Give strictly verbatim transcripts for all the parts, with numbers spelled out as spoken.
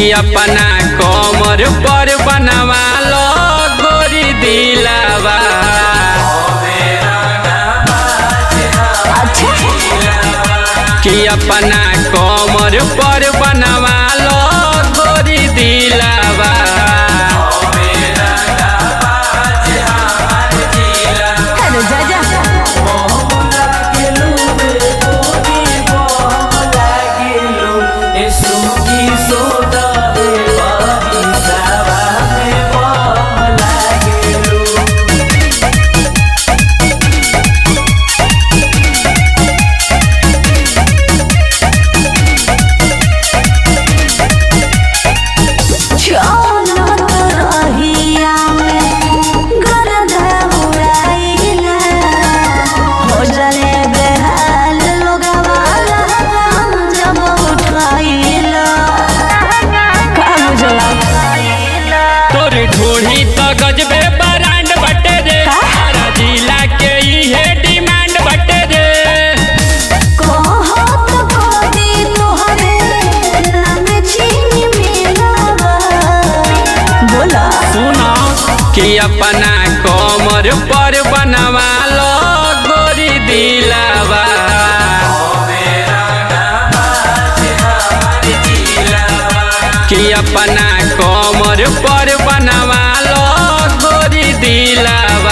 कि अपना कमर पर बनवा लो गोरी दिलावा। कि अपना कमर पर बनवा लो गोरी दिलावा। ढोढ़ी तो गजबे ब्रांड बटे रे, सारा जिला के इहे डिमांड बटे रे। सुनो कि अपना कमर पर बनवा लो गोरी दिलावा। कि अपना कमर पर बनवा लो गोरी दिलावा।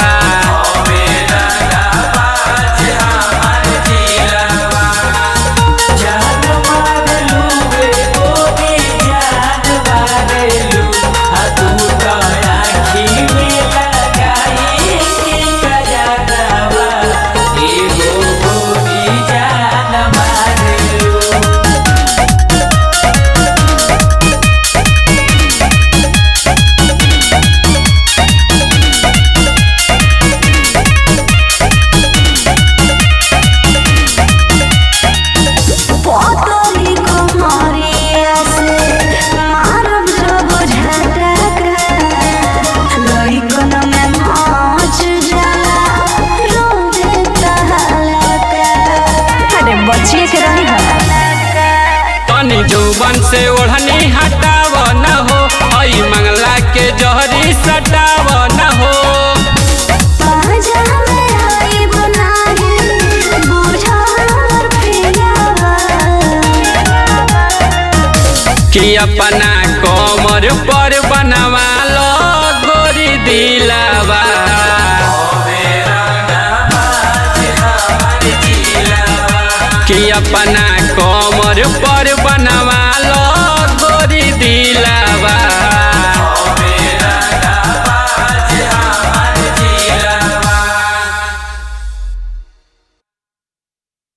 तनी जौवन से ओढ़नी हटाव न हो, हई मंगला के जहरी सटाव न हो। कि अपना कमर पर बनवा लो गोरी दिलावा। कि अपना कमर पर बनवा